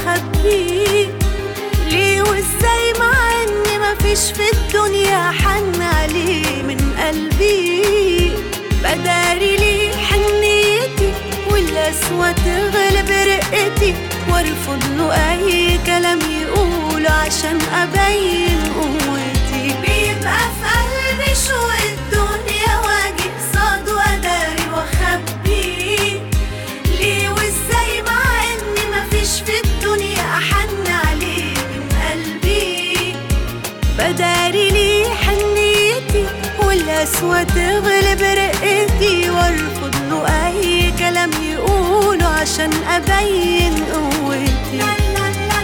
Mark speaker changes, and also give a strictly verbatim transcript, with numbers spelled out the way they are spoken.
Speaker 1: واخبيه ليه وازاي، مع ان مفيش في الدنيا حن عليه من قلبي. بداري ليه حنيتي والقسوة تغلب رقتي، وارفض له اي كلام يقوله عشان ابين قوتي. بيبقى في قلبي شوق الدنيا واجي قصاده واداري واخبيه ليه وازاي، مع ان مفيش في الدنيا احن عليه من قلبي. بداري ليه حنيتي والقسوة تغلب رقتي، وارفض له اي كلام يقوله عشان ابين قوتي.